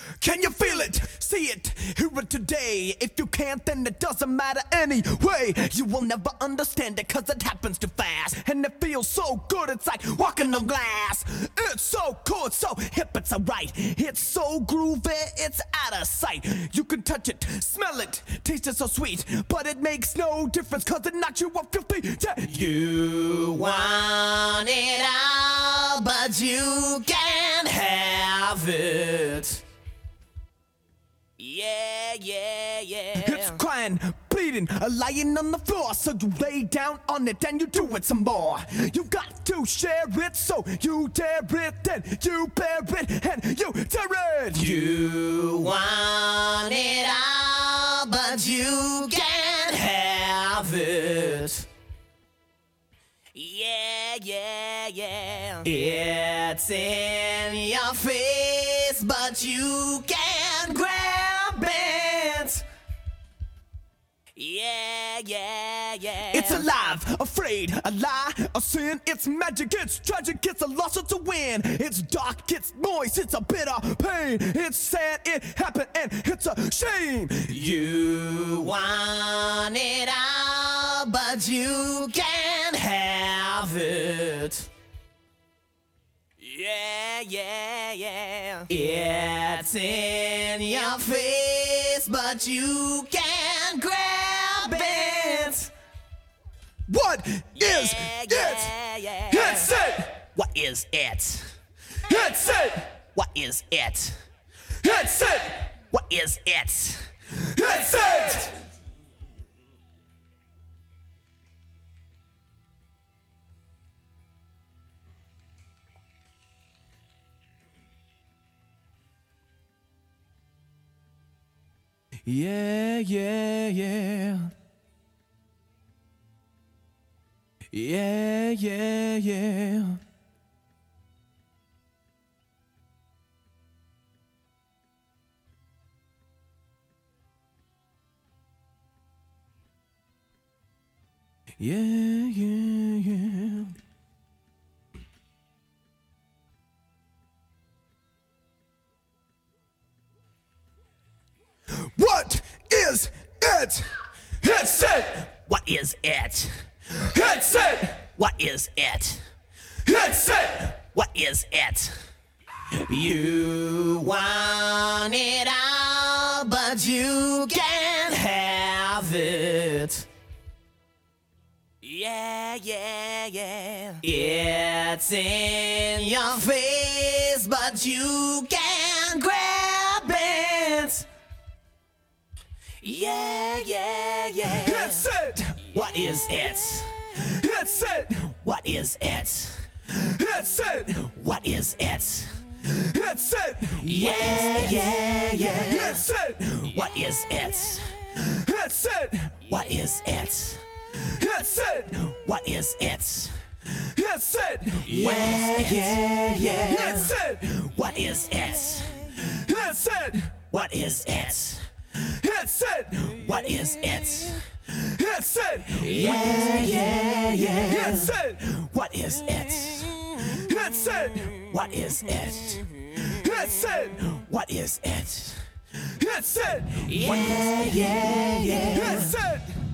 Can you feel it? See it? Hear it today. If you can't, then it doesn't matter anyway. You will never understand it cause it happens too fast. And it feels so good, it's like walking on glass. It's so cool, it's so hip, it's so right. It's so groovy, it's out of sight. You can touch it, smell it, taste it so sweet. But it makes no difference cause it knocks you off your feet. You want it all, but you can't have it. Yeah, yeah, yeah. It's crying, bleeding, lying on the floor. So you lay down on it and you do it some more. You got to share it, so you dare it, then you bear it and you tear it. You want it all, but you can't have it. Yeah, yeah, yeah. It's in your face, but you can't grab it. Yeah, yeah, yeah. It's alive, afraid, a lie, a sin. It's magic, it's tragic, it's a loss, it's a win. It's dark, it's noise, it's a bitter pain. It's sad, it happened, and it's a shame. You want it all, but you can't have it. Yeah, yeah, yeah. It's in your face, but you can't grab it. What is it? Yeah. It's it. What is it? It's it. What is it? It's it. What is it? It's it. Yeah, yeah, yeah. Yeah, yeah, yeah. Yeah, yeah, yeah. What is it? It's it. What is it? It's it. What is it? It's it. What is it? You want it all, but you can't have it. Yeah, yeah, yeah. It's in your face, but you can't grab it. Yeah, yeah, yeah. It's it. What is it? It's it. What is it? It's it. What is it? It's it. Yeah, yeah, yeah. It's it. What is it? It's it. What is it? It's it. What is it? It's it. Yeah, yeah, yeah. It's it. What is it? It's it. What is it? It's it. What is it? It's it. Yeah, yeah, yeah. It's it. What is it? It's it. What is it? It's it. What is it? It's it. Yeah, yeah, yeah. It's it.